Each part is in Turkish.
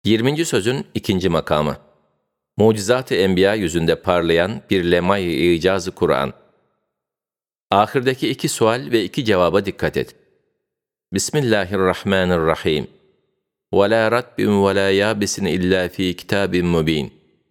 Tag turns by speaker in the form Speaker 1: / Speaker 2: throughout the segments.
Speaker 1: 20. sözün 2. makamı. Mucizat-ı Enbiya yüzünde parlayan bir lemay-ı icaz-ı Kur'an. Ahirdeki 2 sual ve 2 cevaba dikkat et. Bismillahirrahmanirrahim. وَلَا رَتْبٍ وَلَا يَابِسٍ إِلَّا ف۪ي كِتَابٍ مُب۪ينٍ.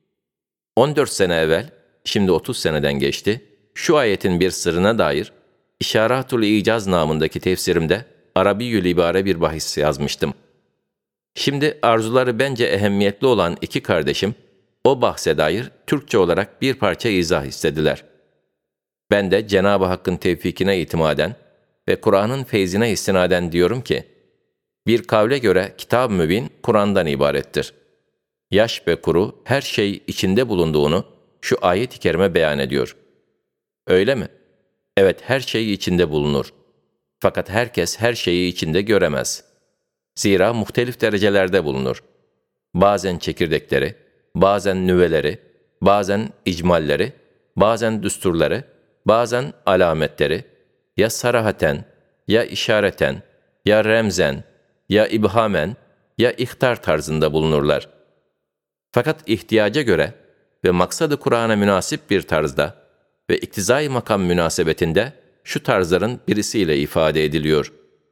Speaker 1: 14 sene evvel, şimdi 30 seneden geçti, şu ayetin bir sırrına dair İşaratul İcaz namındaki tefsirimde Arabiyyül İbare bir bahis yazmıştım. Şimdi arzuları bence ehemmiyetli olan 2 kardeşim, o bahse dair Türkçe olarak bir parça izah istediler. Ben de Cenab-ı Hakk'ın tevfikine itimaden ve Kur'an'ın feyzine istinaden diyorum ki, bir kavle göre Kitab-ı Mübin Kur'an'dan ibarettir. Yaş ve kuru her şey içinde bulunduğunu şu ayet-i kerime beyan ediyor. Öyle mi? Evet, her şey içinde bulunur. Fakat herkes her şeyi içinde göremez. Zira muhtelif derecelerde bulunur. Bazen çekirdekleri, bazen nüveleri, bazen icmalleri, bazen düsturları, bazen alametleri, ya sarahaten, ya işareten, ya remzen, ya ibhamen, ya ihtar tarzında bulunurlar. Fakat ihtiyaca göre ve maksadı Kur'an'a münasip bir tarzda ve iktizai makam münasebetinde şu tarzların birisiyle ifade ediliyor.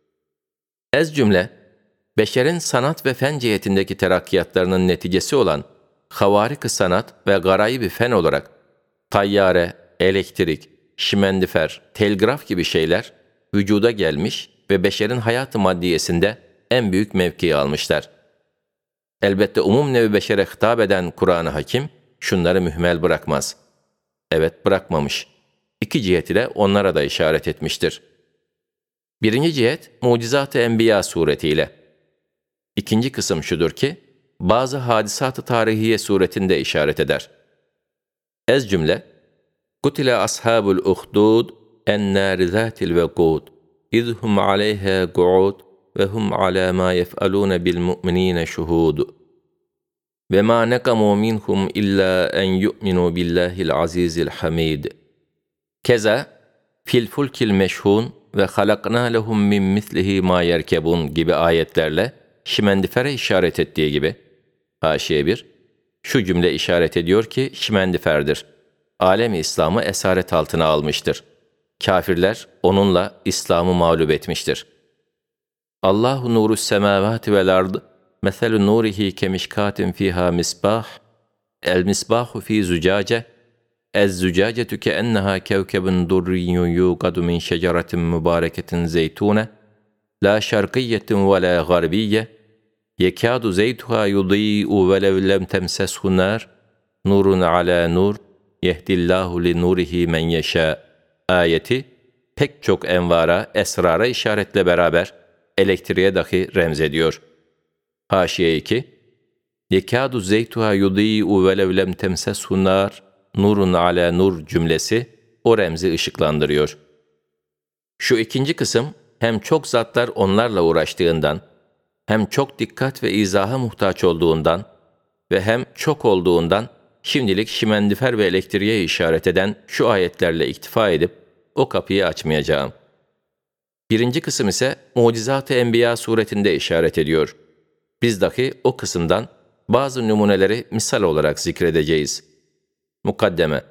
Speaker 1: Ez cümle, beşerin sanat ve fen cihetindeki terakkiyatlarının neticesi olan havarik-ı sanat ve garayib-i fen olarak tayyare, elektrik, şimendifer, telgraf gibi şeyler vücuda gelmiş ve beşerin hayat-ı maddiyesinde en büyük mevkiyi almışlar. Elbette umum nevi beşere hitap eden Kur'an-ı Hakim şunları mühmel bırakmaz. Evet, bırakmamış. 2 cihet ile onlara da işaret etmiştir. 1. cihet, Mucizat-ı Enbiya suretiyle. 2. kısım şudur ki, bazı hadisat-ı tarihiye suretinde işaret eder. Ez cümle, Kutile ashabul uhdud en-nâri zâtil vekûd, izhum aleyhâ gu'ud ve hum alâ mâ yef'alûne bil mu'minîne şuhûd. Ve mâ nekamû minhum illâ en yu'minû billâhil azîzil hamîd. Keza, fil fulkil meşhûn ve halaknâ lehum min mislihi mâ yerkebûn gibi ayetlerle şimendifere işaret ettiği gibi, Haşiye 1, şu cümle işaret ediyor ki şimendiferdir. Alem-i İslam'ı esaret altına almıştır. Kafirler onunla İslam'ı mağlup etmiştir. Allahu nurus semâvâti vel ard, meselu nurihi kemişkâtin fîhâ misbâh, el misbâhu fî zücâce, ez-zücâcetu keennehâ kevkebun durriyyun yûgadu min şeceretin mübâreketin zeytûne, la şarkiyyetin ve la garbiyye, yekâdu zeytuhâ yudî'u velev lem temseshu nâr, nurun alâ nur, yehdillâhu li nurihi men yeşâ ayeti pek çok envara, esrara işaretle beraber elektriğe dahi remzediyor. Haşiye 2, yekâdu zeytuhâ yudî'u velev lem temseshu nâr, nurun alâ nur cümlesi o remzi ışıklandırıyor. Şu 2. kısım hem çok zatlar onlarla uğraştığından, hem çok dikkat ve izaha muhtaç olduğundan ve hem çok olduğundan şimdilik şimendifer ve elektriğe işaret eden şu ayetlerle iktifa edip o kapıyı açmayacağım. 1. kısım ise Mucizat-ı Enbiya suretinde işaret ediyor. Biz dahi o kısımdan bazı numuneleri misal olarak zikredeceğiz. Mukaddeme.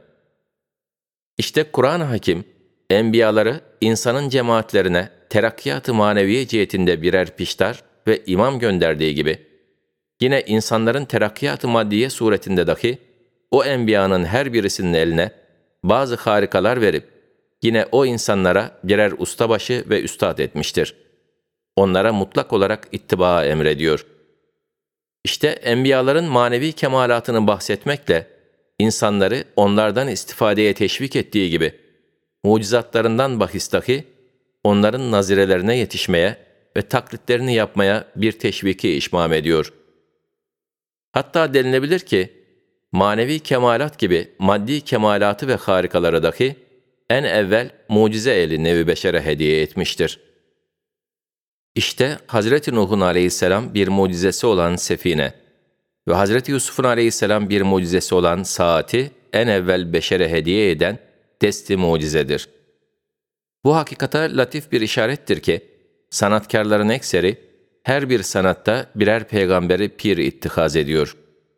Speaker 1: İşte Kur'an-ı Hakim, enbiyaları insanın cemaatlerine terakkiyat-ı maneviye cihetinde birer piştar ve imam gönderdiği gibi, yine insanların terakkiyat-ı maddiye suretinde dahi o enbiyanın her birisinin eline bazı harikalar verip, yine o insanlara birer ustabaşı ve üstad etmiştir. Onlara mutlak olarak ittibaa emrediyor. İşte enbiyaların manevi kemalatını bahsetmekle, insanları onlardan istifadeye teşvik ettiği gibi, mucizatlarından bahis dahi, onların nazirelerine yetişmeye ve taklitlerini yapmaya bir teşviki işmam ediyor. Hatta denilebilir ki, manevi kemalat gibi maddi kemalatı ve harikaları dahi en evvel mucize eli nevi beşere hediye etmiştir. İşte Hazreti Nuh'un aleyhisselam bir mucizesi olan sefine ve Hazreti Yusuf'un aleyhisselam bir mucizesi olan saati en evvel beşere hediye eden desti mucizedir. Bu hakikata latif bir işarettir ki, sanatkarların ekseri, her bir sanatta birer peygamberi pir ittihaz ediyor.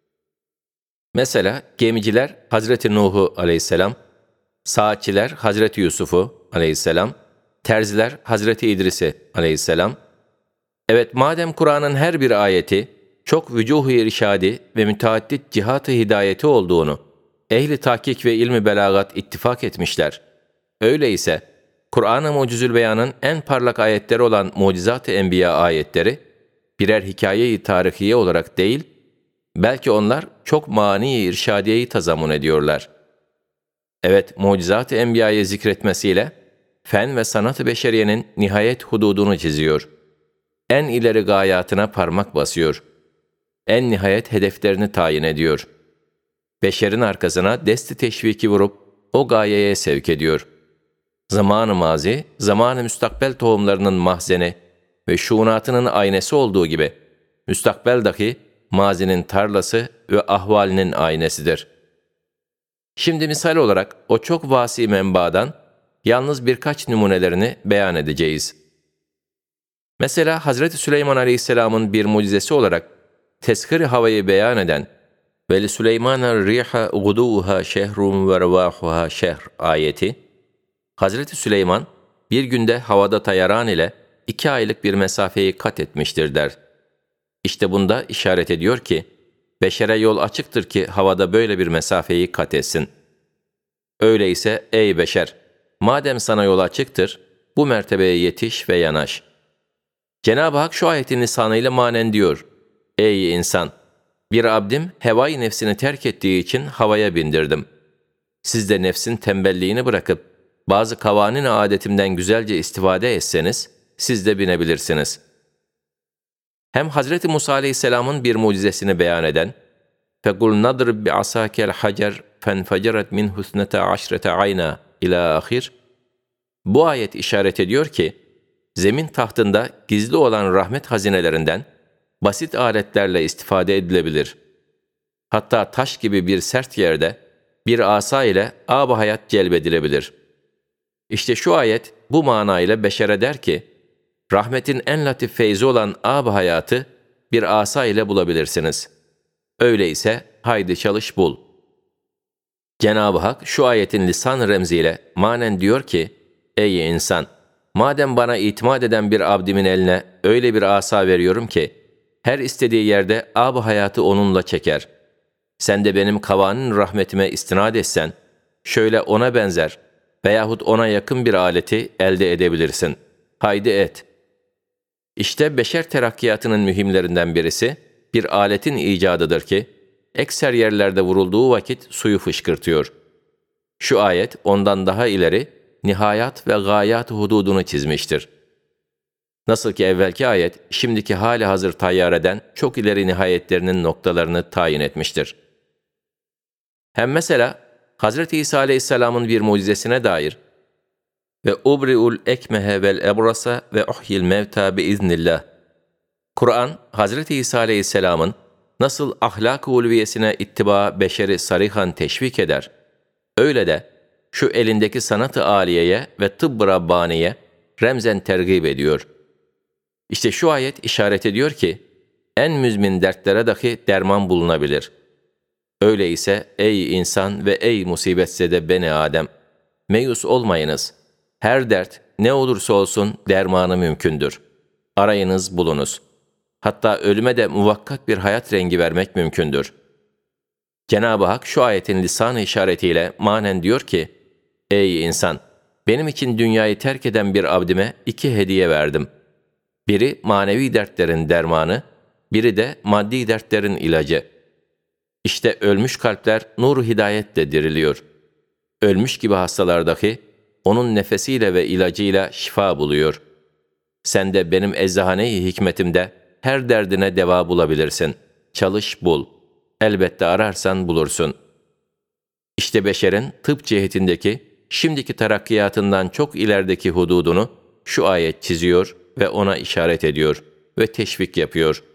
Speaker 1: Mesela gemiciler Hazreti Nuh'u aleyhisselam, saatçiler Hazreti Yusuf'u aleyhisselam, terziler Hazreti İdris'i aleyhisselam. Evet, madem Kur'an'ın her bir ayeti çok vücuh-u irşadi ve müteaddit cihat-ı hidayeti olduğunu ehli tahkik ve ilmi belagat ittifak etmişler. Öyleyse Kur'an-ı Mucizül Beyan'ın en parlak ayetleri olan Mucizat-ı Enbiya ayetleri birer hikaye-i tarihiye olarak değil, belki onlar çok mani-i irşadiyeyi tazammun ediyorlar. Evet, Mucizat-ı Enbiya'yı zikretmesiyle fen ve sanat-ı beşeriyenin nihayet hududunu çiziyor. En ileri gayatına parmak basıyor. En nihayet hedeflerini tayin ediyor. Beşerin arkasına desti teşviki vurup o gayeye sevk ediyor. Zamanı mazi, zamanı müstakbel tohumlarının mahzeni ve şuunatının aynesi olduğu gibi, müstakbel dahi mazinin tarlası ve ahvalinin aynesidir. Şimdi misal olarak o çok vasi menbaadan yalnız birkaç numunelerini beyan edeceğiz. Mesela Hazreti Süleyman Aleyhisselam'ın bir mucizesi olarak teshir-i havayı beyan eden ve Süleyman'a riha guduha şehrun ve revahuha şehr ayeti, Hazreti Süleyman bir günde havada tayaran ile 2 aylık bir mesafeyi kat etmiştir der. İşte bunda işaret ediyor ki, beşere yol açıktır ki havada böyle bir mesafeyi kat etsin. Öyleyse ey beşer, madem sana yol açıktır, bu mertebeye yetiş ve yanaş. Cenab-ı Hak şu ayetin lisanıyla manen diyor, ey insan, bir abdim hevai nefsini terk ettiği için havaya bindirdim. Siz de nefsin tembelliğini bırakıp, bazı kavanin adetimden güzelce istifade etseniz, siz de binebilirsiniz. Hem Hazreti Musa Aleyhisselam'ın bir mucizesini beyan eden, فَقُلْ نَضْرِبْ بِعَصَاكَ الْحَجَرْ فَانْفَجَرَتْ مِنْهُ اثْنَتَا عَشْرَةَ عَيْنًا ila ahir. Bu ayet işaret ediyor ki, zemin tahtında gizli olan rahmet hazinelerinden basit aletlerle istifade edilebilir. Hatta taş gibi bir sert yerde bir asa ile âb-ı hayat celbedilebilir. İşte şu ayet bu manayla beşere der ki, rahmetin en latif feyzi olan âb-ı hayatı bir asa ile bulabilirsiniz. Öyleyse haydi çalış bul. Cenab-ı Hak şu ayetin lisan remziyle manen diyor ki, ey insan, madem bana itimat eden bir abdimin eline öyle bir asa veriyorum ki, her istediği yerde âb-ı hayatı onunla çeker. Sen de benim kavanin rahmetime istinad etsen, şöyle ona benzer veyahut ona yakın bir aleti elde edebilirsin. Haydi et. İşte beşer terakkiyatının mühimlerinden birisi, bir aletin icadıdır ki, ekser yerlerde vurulduğu vakit suyu fışkırtıyor. Şu ayet ondan daha ileri, nihayat ve gayat hududunu çizmiştir. Nasıl ki evvelki ayet, şimdiki hali hazır tayyar eden çok ileri nihayetlerinin noktalarını tayin etmiştir. Hem mesela, Hazreti İsa Aleyhisselam'ın bir mucizesine dair, ve ubri'ul ekmehe vel ebrasa ve uhyil mevta biiznillah. Kur'an, Hazreti İsa Aleyhisselam'ın nasıl ahlak-ı ulviyesine ittiba beşeri sarihan teşvik eder, öyle de şu elindeki sanat-ı âliyeye ve tıbb-ı rabbaniye remzen tergib ediyor. İşte şu ayet işaret ediyor ki, en müzmin dertlere dahi derman bulunabilir. Öyleyse ey insan ve ey musibetzede beni Adem, meyus olmayınız. Her dert ne olursa olsun dermanı mümkündür. Arayınız bulunuz. Hatta ölüme de muvakkat bir hayat rengi vermek mümkündür. Cenab-ı Hak şu ayetin lisan-ı işaretiyle manen diyor ki, ey insan, benim için dünyayı terk eden bir abdime 2 hediye verdim. Biri manevi dertlerin dermanı, biri de maddi dertlerin ilacı. İşte ölmüş kalpler nur-u hidayetle diriliyor. Ölmüş gibi hastalar dahi onun nefesiyle ve ilacıyla şifa buluyor. Sen de benim eczahane-i hikmetimde her derdine deva bulabilirsin. Çalış bul. Elbette ararsan bulursun. İşte beşerin tıp cihetindeki şimdiki terakkiyatından çok ilerideki hududunu şu ayet çiziyor ve ona işaret ediyor ve teşvik yapıyor.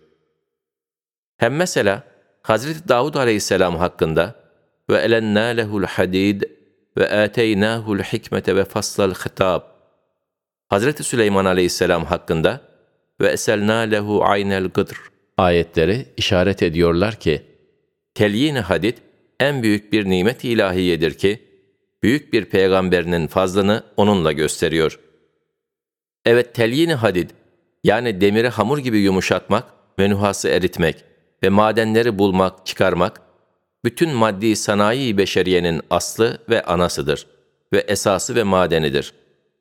Speaker 1: Hem mesela Hazreti Davud Aleyhisselam hakkında ve elennâ lehul hadid ve âteynâhul hikmete ve faslal hitab. Hazreti Süleyman Aleyhisselam hakkında ve eselna lehu aynel gıdr ayetleri işaret ediyorlar ki, telyin-i hadid en büyük bir nimet ilahiyedir ki, büyük bir peygamberinin fazlını onunla gösteriyor. Evet, telyin-i hadid, yani demiri hamur gibi yumuşatmak ve nuhası eritmek ve madenleri bulmak, çıkarmak, bütün maddi sanayi beşeriyenin aslı ve anasıdır ve esası ve madenidir.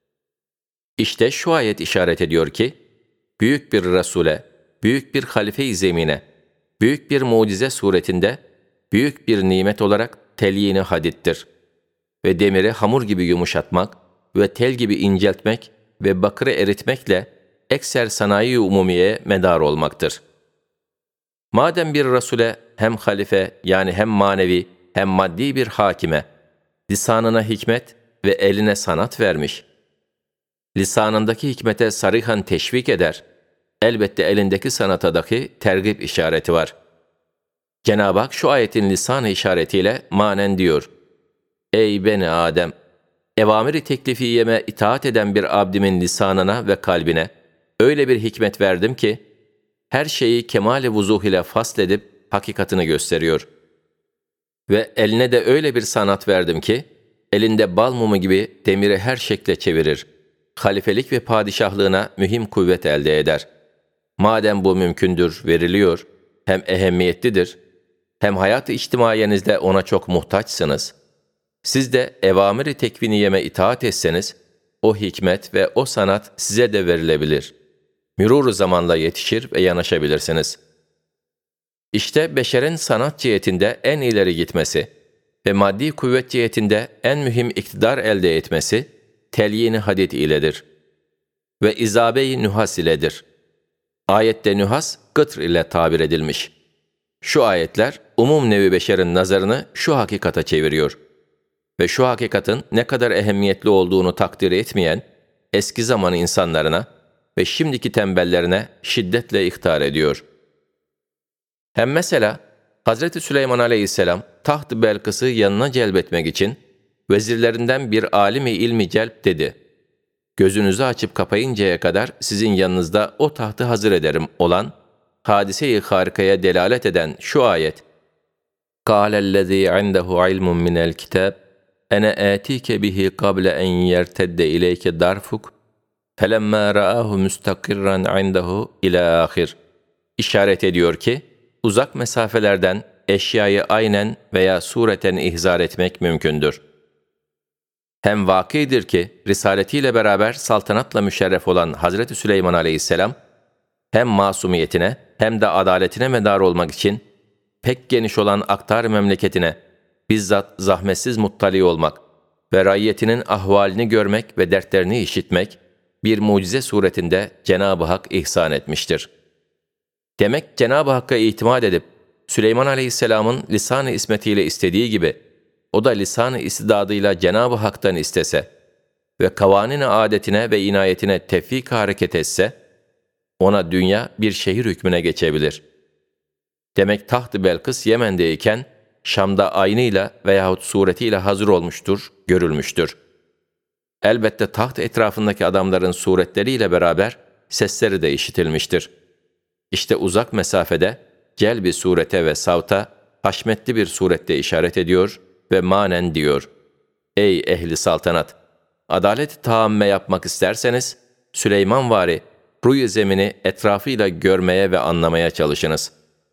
Speaker 1: İşte şu ayet işaret ediyor ki, büyük bir Resul'e, büyük bir halife-i zemine, büyük bir mucize suretinde, büyük bir nimet olarak telyin-i hadittir. Ve demiri hamur gibi yumuşatmak ve tel gibi inceltmek ve bakırı eritmekle ekser sanayi-i umumiyeye medar olmaktır. Madem bir Resul'e hem halife yani hem manevi hem maddi bir hakime, lisanına hikmet ve eline sanat vermiş, lisanındaki hikmete sarihan teşvik eder, elbette elindeki sanatadaki tergib işareti var. Cenab-ı Hak şu ayetin lisan-ı işaretiyle manen diyor: Ey beni Adem! Evamir-i teklifiyeme itaat eden bir abdimin lisanına ve kalbine öyle bir hikmet verdim ki, her şeyi kemal-i vuzuh ile fasledip hakikatını gösteriyor. Ve eline de öyle bir sanat verdim ki, elinde bal mumu gibi demiri her şekle çevirir. Halifelik ve padişahlığına mühim kuvvet elde eder. Madem bu mümkündür, veriliyor, hem ehemmiyetlidir, hem hayat-ı içtimaiyenizde ona çok muhtaçsınız. Siz de evamir-i tekviniyeme itaat etseniz, o hikmet ve o sanat size de verilebilir. Mürûr-u zamanla yetişir ve yanaşabilirsiniz. İşte beşerin sanat cihetinde en ileri gitmesi ve maddi kuvvet cihetinde en mühim iktidar elde etmesi, telyin-i hadid iledir. Ve izabe-i nühas iledir. Ayette nühas, gıtr ile tabir edilmiş. Şu ayetler, umum nevi beşerin nazarını şu hakikata çeviriyor. Ve şu hakikatin ne kadar ehemmiyetli olduğunu takdir etmeyen, eski zaman insanlarına ve şimdiki tembellerine şiddetle ihtar ediyor. Hem mesela, Hazreti Süleyman Aleyhisselam, taht-ı Belkıs'ı yanına celbetmek için, vezirlerinden bir alim-i ilmi celp dedi. Gözünüzü açıp kapayıncaya kadar sizin yanınızda o tahtı hazır ederim olan, hadise-i harikaya delalet eden şu ayet: قَالَ الَّذ۪ي عِنْدَهُ عِلْمٌ مِنَ الْكِتَابِ اَنَا آتِيكَ بِهِ قَبْلَ اَنْ يَرْتَدَّ اِلَيْكَ دَرْفُكَ فَلَمَّا رَآهُ مُسْتَقِرًّا عِنْدَهُ اِلَى آخِرِ İşaret ediyor ki, uzak mesafelerden eşyayı aynen veya sureten ihzar etmek mümkündür. Hem vakidir ki, risaletiyle beraber saltanatla müşerref olan Hazreti Süleyman Aleyhisselam, hem masumiyetine hem de adaletine medar olmak için, pek geniş olan aktar memleketine, bizzat zahmetsiz muttali olmak ve raiyetinin ahvalini görmek ve dertlerini işitmek, bir mucize suretinde Cenab-ı Hak ihsan etmiştir. Demek Cenab-ı Hakk'a itimat edip, Süleyman Aleyhisselam'ın lisan-ı ismetiyle istediği gibi, o da lisan-ı istidadıyla Cenab-ı Hak'tan istese ve kavanin-i adetine ve inayetine tevfik hareket etse, ona dünya bir şehir hükmüne geçebilir. Demek taht-ı Belkıs Yemen'deyken, Şam'da aynıyla veyahut suretiyle hazır olmuştur, görülmüştür. Elbette taht etrafındaki adamların suretleriyle beraber sesleri de işitilmiştir. İşte uzak mesafede celbi surete ve savta haşmetli bir surette işaret ediyor ve manen diyor: Ey ehli saltanat! Adalet-i taamme yapmak isterseniz, Süleymanvari ruy-u zemini etrafıyla görmeye ve anlamaya çalışınız.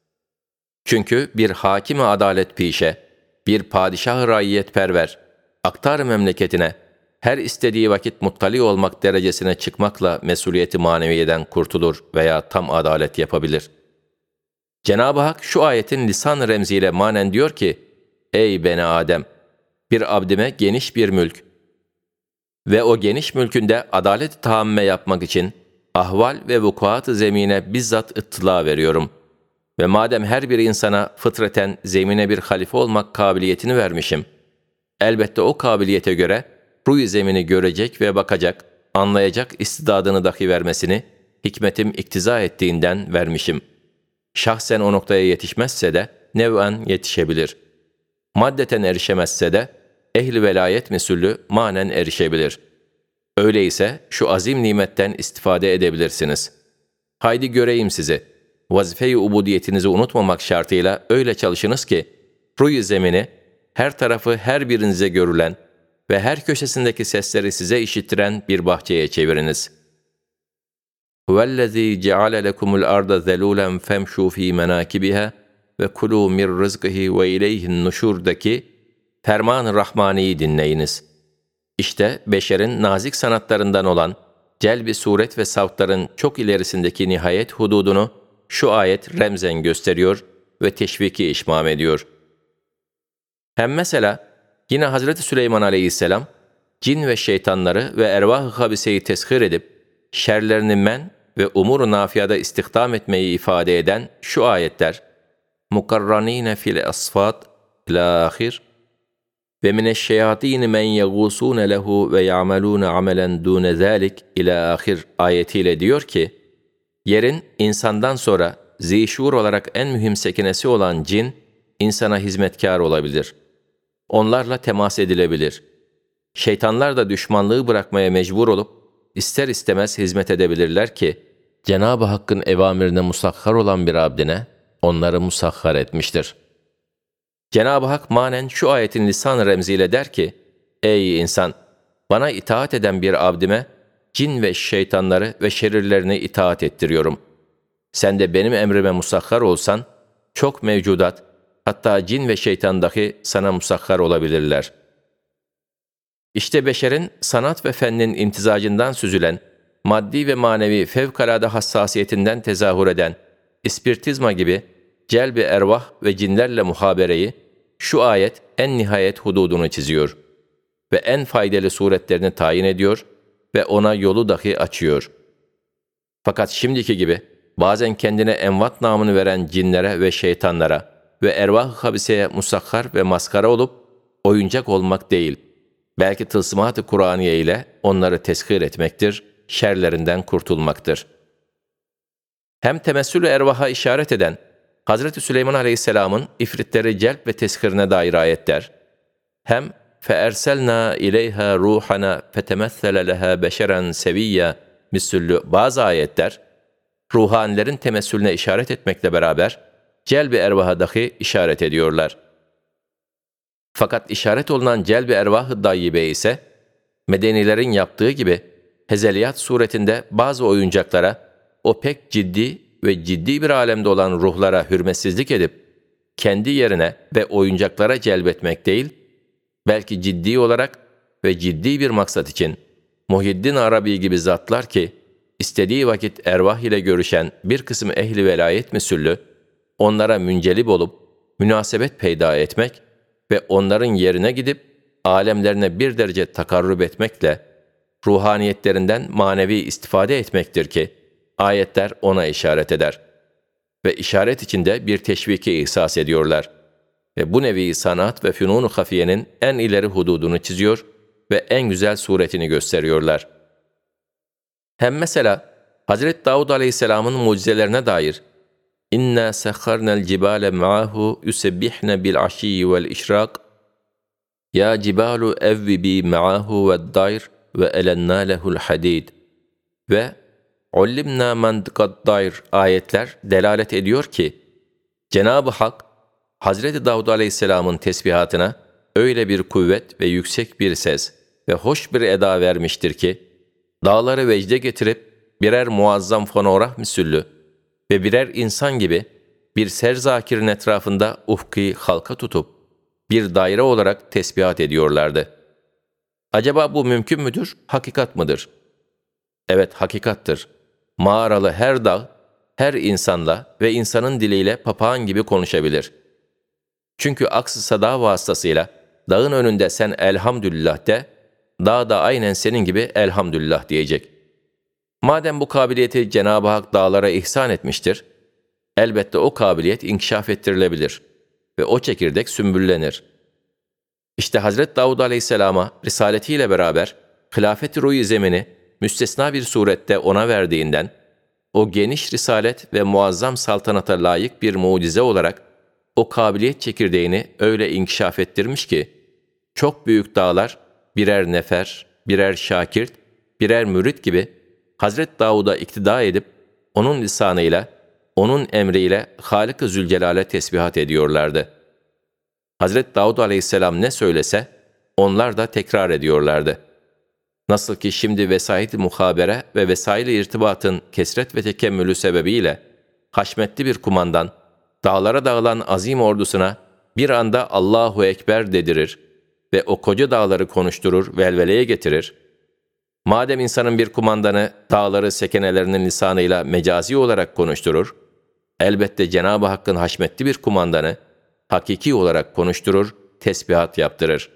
Speaker 1: Çünkü bir hakim-i adalet pişe, bir padişah-ı raiyetperver, aktar memleketine, her istediği vakit muttali olmak derecesine çıkmakla mesuliyeti maneviyeden kurtulur veya tam adalet yapabilir. Cenab-ı Hak şu ayetin lisan-ı remziyle manen diyor ki, Ey beni Adem! Bir abdime geniş bir mülk ve o geniş mülkünde adalet-i taamme yapmak için ahval ve vukuat-ı zemine bizzat ıttıla veriyorum. Ve madem her bir insana fıtraten zemine bir halife olmak kabiliyetini vermişim, elbette o kabiliyete göre ruy zemini görecek ve bakacak, anlayacak istidadını dahi vermesini hikmetim iktiza ettiğinden vermişim. Şahsen o noktaya yetişmezse de nev'en yetişebilir. Maddeten erişemezse de ehl-i velayet mesulü manen erişebilir. Öyleyse şu azim nimetten istifade edebilirsiniz. Haydi göreyim sizi. Vazife-i ubudiyetinizi unutmamak şartıyla öyle çalışınız ki, ruh-i zemini, her tarafı her birinize görülen ve her köşesindeki sesleri size işittiren bir bahçeye çeviriniz. هُوَالَّذ۪ي جَعَلَ لَكُمُ الْأَرْضَ ذَلُولًا فَامْشُوا ف۪ي مَنَاكِبِهَا وَكُلُوا مِنْ رِزْقِهِ وَاِلَيْهِ النُّشُور'daki Ferman-ı Rahmani'yi dinleyiniz. İşte beşerin nazik sanatlarından olan celb-i suret ve savtların çok ilerisindeki nihayet hududunu şu ayet remzen gösteriyor ve teşviki işmam ediyor. Hem mesela yine Hazreti Süleyman Aleyhisselam cin ve şeytanları ve ervah-ı habiseyi teshir edip şerlerini men ve umur-u nafiada istihdam etmeyi ifade eden şu ayetler mukarranine fil asfat ila ahir ve mineşşeyatîn men yegûsûne lehu ve ya'melûne amelen dûne zâlik ila ahir ayetiyle diyor ki, yerin insandan sonra zîşûr olarak en mühim sekinesi olan cin, insana hizmetkar olabilir. Onlarla temas edilebilir. Şeytanlar da düşmanlığı bırakmaya mecbur olup, ister istemez hizmet edebilirler ki, Cenab-ı Hakk'ın evamirine musahhar olan bir abdine, onları musahhar etmiştir. Cenab-ı Hak manen şu ayetin lisan-ı remziyle der ki, ey insan! Bana itaat eden bir abdime, cin ve şeytanları ve şerirlerini itaat ettiriyorum. Sen de benim emrime musahhar olsan, çok mevcudat, hatta cin ve şeytan dahi sana musahhar olabilirler. İşte beşerin sanat ve fennin imtizacından süzülen, maddi ve manevi fevkalade hassasiyetinden tezahür eden, ispiritizma gibi celb-i ervah ve cinlerle muhabereyi, şu ayet en nihayet hududunu çiziyor ve en faydalı suretlerini tayin ediyor ve ona yolu dahi açıyor. Fakat şimdiki gibi bazen kendine envat namını veren cinlere ve şeytanlara ve ervah-ı habiseye musahhar ve maskara olup oyuncak olmak değil, belki tılsımat-ı Kur'aniye ile onları teshir etmektir, şerlerinden kurtulmaktır. Hem temessül-ü ervaha işaret eden Hazreti Süleyman Aleyhisselam'ın ifritleri celp ve teshirine dair ayetler, hem فَاَرْسَلْنَا اِلَيْهَا رُوحَنَا فَتَمَثَّلَ لَهَا بَشَرًا سَوِيًّا misüllü bazı ayetler, ruhanilerin temessülüne işaret etmekle beraber, celb-i ervaha dahi işaret ediyorlar. Fakat işaret olunan celb-i ervah-ı dayyibe ise, medenilerin yaptığı gibi, hezeliyat suretinde bazı oyuncaklara, o pek ciddi ve ciddi bir alemde olan ruhlara hürmetsizlik edip, kendi yerine ve oyuncaklara celbetmek değil, belki ciddi olarak ve ciddi bir maksat için, Muhyiddin Arabi gibi zatlar ki, istediği vakit ervah ile görüşen bir kısım ehli velayet misüllü, onlara müncelip olup, münasebet peyda etmek ve onların yerine gidip, alemlerine bir derece takarrub etmekle, ruhaniyetlerinden manevi istifade etmektir ki, ayetler ona işaret eder. Ve işaret içinde bir teşviki ihsas ediyorlar. Ve bu nevi sanat ve fünun-u hafiyenin en ileri hududunu çiziyor ve en güzel suretini gösteriyorlar. Hem mesela Hazreti Davud Aleyhisselam'ın mucizelerine dair İnna sekharnel cibale ma'ahu yusebbihne bil aşiyyi vel işrak ya cibalu evvibi ma'ahu ve'd dayr ve elennâ lehul hadid ve ullimna mantıkat dayr ayetler delalet ediyor ki Cenab-ı Hak Hazreti Davud Aleyhisselam'ın tesbihatına öyle bir kuvvet ve yüksek bir ses ve hoş bir eda vermiştir ki, dağları vecde getirip birer muazzam fonorah misüllü ve birer insan gibi bir serzakirin etrafında ufki halka tutup bir daire olarak tesbihat ediyorlardı. Acaba bu mümkün müdür, hakikat mıdır? Evet, hakikattır. Mağaralı her dağ, her insanla ve insanın diliyle papağan gibi konuşabilir. Çünkü aks-ı sada vasıtasıyla dağın önünde sen elhamdülillah de, dağ da aynen senin gibi elhamdülillah diyecek. Madem bu kabiliyeti Cenab-ı Hak dağlara ihsan etmiştir, elbette o kabiliyet inkişaf ettirilebilir ve o çekirdek sümbüllenir. İşte Hazreti Davud Aleyhisselam'a risaletiyle beraber hilafet-i ruh-i zemini müstesna bir surette ona verdiğinden, o geniş risalet ve muazzam saltanata layık bir mucize olarak o kabiliyet çekirdeğini öyle inkişaf ettirmiş ki, çok büyük dağlar birer nefer, birer şakirt, birer mürit gibi Hazreti Davud'a iktida edip, onun lisanıyla, onun emriyle Hâlik-i Zülcelal'e tesbihat ediyorlardı. Hazreti Davud aleyhisselam ne söylese, onlar da tekrar ediyorlardı. Nasıl ki şimdi vesait-i muhabere ve vesail-i irtibatın kesret ve tekemmülü sebebiyle, haşmetli bir kumandan, dağlara dağılan azim ordusuna bir anda Allahu Ekber dedirir ve o koca dağları konuşturur, velveleye getirir. Madem insanın bir kumandanı dağları sekenelerinin lisanıyla mecazi olarak konuşturur, elbette Cenab-ı Hakk'ın haşmetli bir kumandanı hakiki olarak konuşturur, tesbihat yaptırır.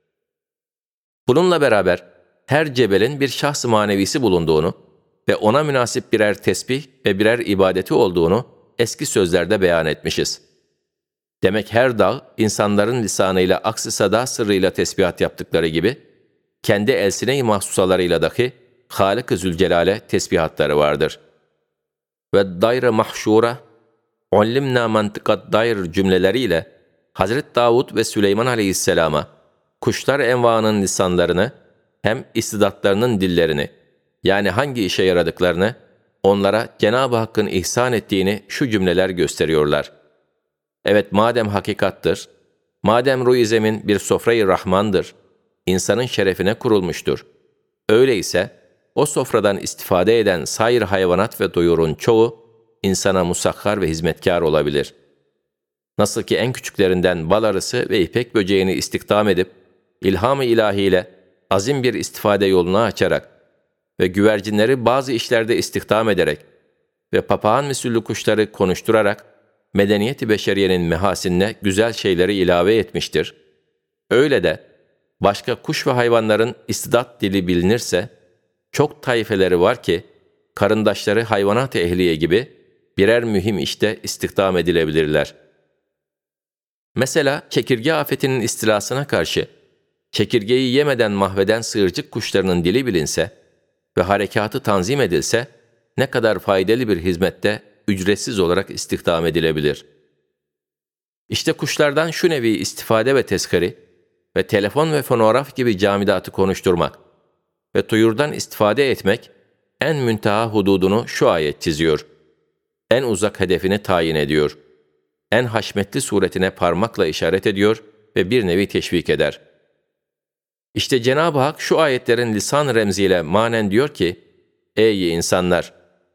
Speaker 1: Bununla beraber her cebelin bir şahs-ı manevisi bulunduğunu ve ona münasip birer tesbih ve birer ibadeti olduğunu eski sözlerde beyan etmişiz. Demek her dağ insanların lisanıyla aks-ı sada sırrıyla tesbihat yaptıkları gibi, kendi elsine-i mahsusalarıyla dahi Hâlik-i Zülcelal'e tesbihatları vardır. Ve dayr-ı mahşûra, ullimnâ mantıkat dayr cümleleriyle Hazreti Davud ve Süleyman aleyhisselama kuşlar envaının lisanlarını hem istidatlarının dillerini yani hangi işe yaradıklarını onlara Cenab-ı Hakk'ın ihsan ettiğini şu cümleler gösteriyorlar. Evet madem hakikattır, madem ruh-i zemin bir sofra-i rahmandır, insanın şerefine kurulmuştur. Öyleyse o sofradan istifade eden sair hayvanat ve doyurun çoğu insana musakhar ve hizmetkar olabilir. Nasıl ki en küçüklerinden bal arısı ve ipek böceğini istihdam edip, ilham-ı ilahiyle azim bir istifade yolunu açarak ve güvercinleri bazı işlerde istihdam ederek ve papağan misüllü kuşları konuşturarak medeniyet-i beşeriyenin mehasinine güzel şeyleri ilave etmiştir. Öyle de başka kuş ve hayvanların istidat dili bilinirse, çok taifeleri var ki, karındaşları hayvanat-ı ehliye gibi birer mühim işte istihdam edilebilirler. Mesela çekirge afetinin istilasına karşı, çekirgeyi yemeden mahveden sığırcık kuşlarının dili bilinse ve harekatı tanzim edilse, ne kadar faydalı bir hizmette ücretsiz olarak istihdam edilebilir. İşte kuşlardan şu nevi istifade ve tezkiri ve telefon ve fonograf gibi camidatı konuşturmak ve tuyurdan istifade etmek en münteha hududunu şu ayet çiziyor. En uzak hedefini tayin ediyor. En haşmetli suretine parmakla işaret ediyor ve bir nevi teşvik eder. İşte Cenab-ı Hak şu ayetlerin lisan remziyle manen diyor ki, ey insanlar!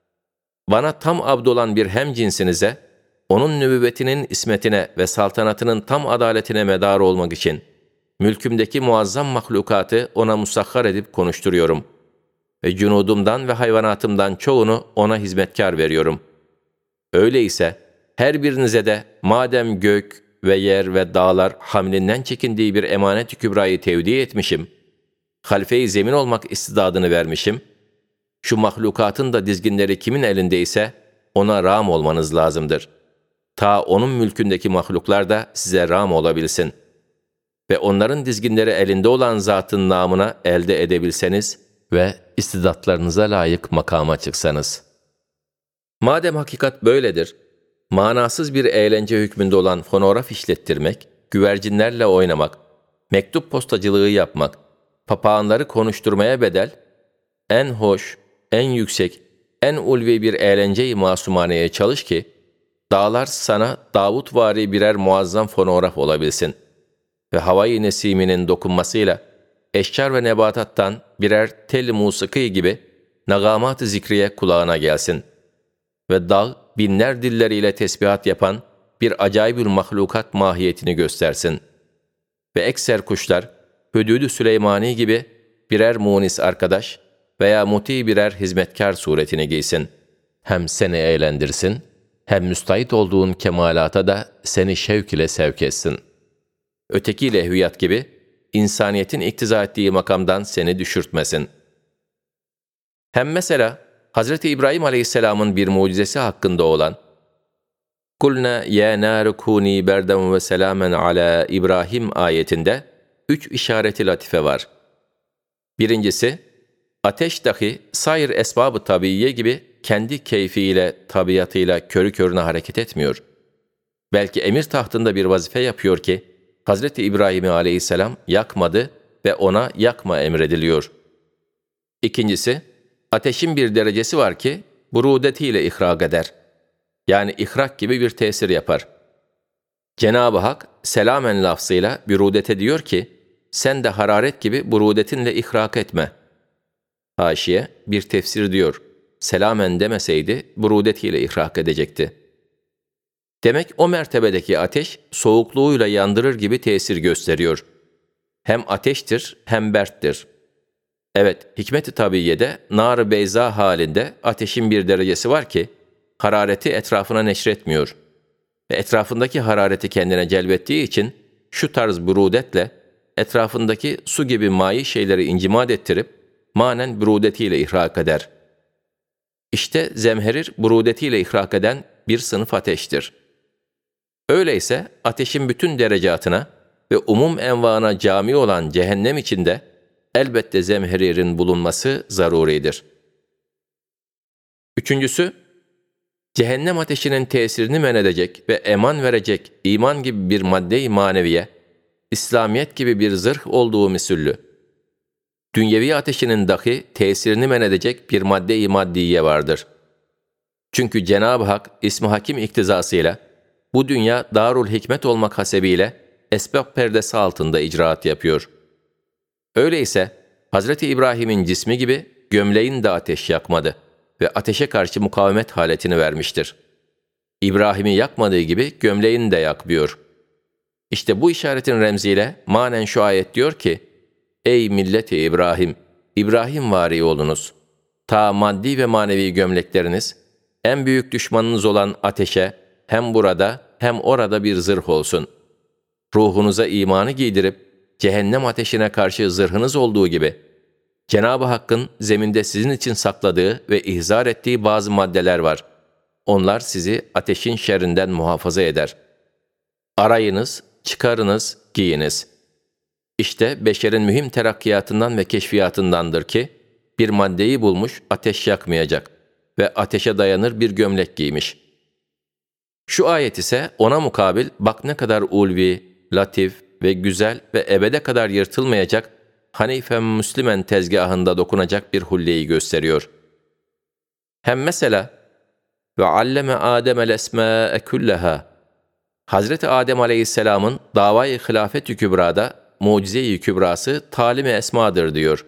Speaker 1: Bana tam abdolan bir hemcinsinize, onun nübüvvetinin ismetine ve saltanatının tam adaletine medar olmak için, mülkümdeki muazzam mahlukatı ona musakhar edip konuşturuyorum. Ve cunudumdan ve hayvanatımdan çoğunu ona hizmetkar veriyorum. Öyleyse her birinize de madem gök ve yer ve dağlar hamlinden çekindiği bir emanet-i kübrayı tevdi etmişim, halfe-i zemin olmak istidadını vermişim, şu mahlukatın da dizginleri kimin elindeyse ona rağm olmanız lazımdır. Ta onun mülkündeki mahluklar da size rağm olabilsin. Ve onların dizginleri elinde olan zatın namına elde edebilseniz ve istidatlarınıza layık makama çıksanız. Madem hakikat böyledir, manasız bir eğlence hükmünde olan fonograf işlettirmek, güvercinlerle oynamak, mektup postacılığı yapmak, papağanları konuşturmaya bedel, en hoş, en yüksek, en ulvi bir eğlence-i masumaneye çalış ki, dağlar sana Davut-vari birer muazzam fonograf olabilsin ve havai nesiminin dokunmasıyla eşcar ve nebatattan birer tel-i musiki gibi nagamat-ı zikriye kulağına gelsin ve dağ binler dilleriyle tesbihat yapan bir acayibül mahlukat mahiyetini göstersin ve ekser kuşlar Hüdûd-ü Süleymani gibi birer munis arkadaş veya muti birer hizmetkar suretini giysin. Hem seni eğlendirsin, hem müstahit olduğun kemalata da seni şevk ile sevk etsin. Öteki lehviyat gibi, insaniyetin iktiza ettiği makamdan seni düşürtmesin. Hem mesela, Hazreti İbrahim Aleyhisselam'ın bir mucizesi hakkında olan, "Kulna ya nâru kûnî berden ve selâmen alâ İbrahim" ayetinde 3 işareti latife var. Birincisi, ateş dahi sair esbab-ı tabiiye gibi kendi keyfiyle, tabiatıyla körü körüne hareket etmiyor. Belki emir tahtında bir vazife yapıyor ki, Hazreti İbrahim aleyhisselam yakmadı ve ona yakma emrediliyor. İkincisi, ateşin bir derecesi var ki, burudetiyle ihrak eder. Yani ihrak gibi bir tesir yapar. Cenab-ı Hak selamen lafzıyla bürudete diyor ki, sen de hararet gibi burudetinle ihrak etme. Haşiye bir tefsir diyor, selamen demeseydi burudetiyle ihrak edecekti. Demek o mertebedeki ateş soğukluğuyla yandırır gibi tesir gösteriyor. Hem ateştir hem berttir. Evet, hikmet-i tabiyyede nar-ı beyza halinde ateşin bir derecesi var ki harareti etrafına neşretmiyor. Ve etrafındaki harareti kendine celbettiği için şu tarz burudetle etrafındaki su gibi mayi şeyleri incimat ettirip manen burudetiyle ihrak eder. İşte zemherir burudetiyle ihrak eden bir sınıf ateştir. Öyleyse ateşin bütün derecatına ve umum envana cami olan cehennem içinde elbette zemheririn bulunması zaruridir. Üçüncüsü, cehennem ateşinin tesirini men edecek ve eman verecek iman gibi bir madde-i maneviye, İslamiyet gibi bir zırh olduğu misüllü. Dünyevi ateşinin dahi tesirini men edecek bir madde-i maddiye vardır. Çünkü Cenab-ı Hak İsmi Hakim iktizasıyla bu dünya darul hikmet olmak hasebiyle esbab perdesi altında icraat yapıyor. Öyleyse Hazreti İbrahim'in cismi gibi gömleğin de ateş yakmadı ve ateşe karşı mukavemet haletini vermiştir. İbrahim'i yakmadığı gibi gömleğini de yakmıyor. İşte bu işaretin remziyle manen şu ayet diyor ki, ey milleti İbrahim, İbrahim vari olunuz. Ta maddi ve manevi gömlekleriniz, en büyük düşmanınız olan ateşe hem burada hem orada bir zırh olsun. Ruhunuza imanı giydirip, cehennem ateşine karşı zırhınız olduğu gibi, Cenab-ı Hakk'ın zeminde sizin için sakladığı ve ihzar ettiği bazı maddeler var. Onlar sizi ateşin şerrinden muhafaza eder. Arayınız, çıkarınız, giyiniz. İşte beşerin mühim terakkiyatından ve keşfiyatındandır ki, bir maddeyi bulmuş ateş yakmayacak ve ateşe dayanır bir gömlek giymiş. Şu ayet ise ona mukabil bak ne kadar ulvi, latif ve güzel ve ebede kadar yırtılmayacak, Hanife Müslümen tezgahında dokunacak bir hulleyi gösteriyor. Hem mesela ve alleme Adem'el esmâe kulleha. Hazreti Adem Aleyhisselam'ın davayı hilafet-i kübrada mucize-i kübrası talim-i esmadır diyor.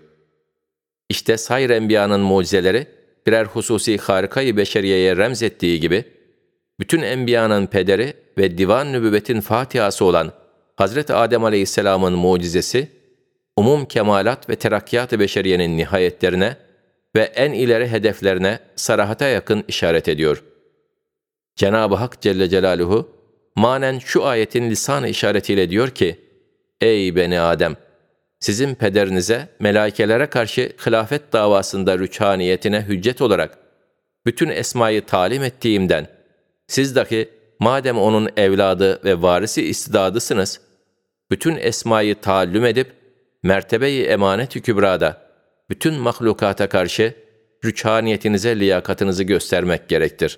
Speaker 1: İşte sayr enbiyanın mucizeleri birer hususi harika-i beşeriyeye remzettiği gibi bütün enbiyanın pederi ve divan nübüvvetin fatihası olan Hazreti Adem Aleyhisselam'ın mucizesi umum kemalat ve terakkiyat-ı beşeriyenin nihayetlerine ve en ileri hedeflerine sarahata yakın işaret ediyor. Cenab-ı Hak Celle Celaluhu manen şu ayetin lisan-ı işaretiyle diyor ki, ey beni Adem! Sizin pederinize melaikelere karşı hilafet davasında rüçhaniyetine hüccet olarak bütün esmayı talim ettiğimden, siz dahi madem onun evladı ve varisi istidadısınız, bütün esmayı taallüm edip, mertebe-i emanet-i kübrada, bütün mahlukata karşı rüçhaniyetinize liyakatınızı göstermek gerektir.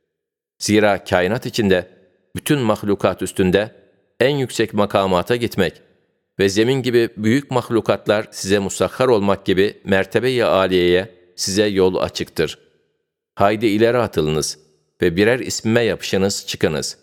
Speaker 1: Zira kainat içinde, bütün mahlukat üstünde en yüksek makamata gitmek ve zemin gibi büyük mahlukatlar size musahhar olmak gibi mertebe-i âliyeye size yol açıktır. Haydi ileri atılınız ve birer ismime yapışınız çıkınız.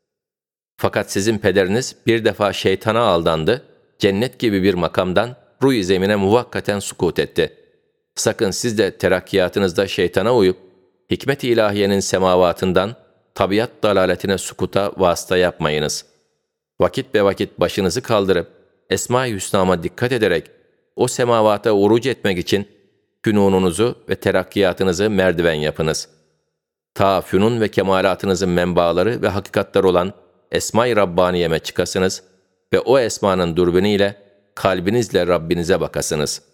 Speaker 1: Fakat sizin pederiniz bir defa şeytana aldandı, cennet gibi bir makamdan ruh-i zemine muvakkaten sukut etti. Sakın siz de terakkiyatınızda şeytana uyup, hikmet-i ilahiyenin semavatından tabiat dalaletine sukuta vasıta yapmayınız. Vakit be vakit başınızı kaldırıp, Esma-i Hüsna'ma dikkat ederek, o semavata uruc etmek için fünununuzu ve terakkiyatınızı merdiven yapınız. Ta fünun ve kemalatınızın menbaları ve hakikatler olan Esma-i Rabbaniye'me çıkasınız ve o esmanın dürbünüyle kalbinizle Rabbinize bakasınız.''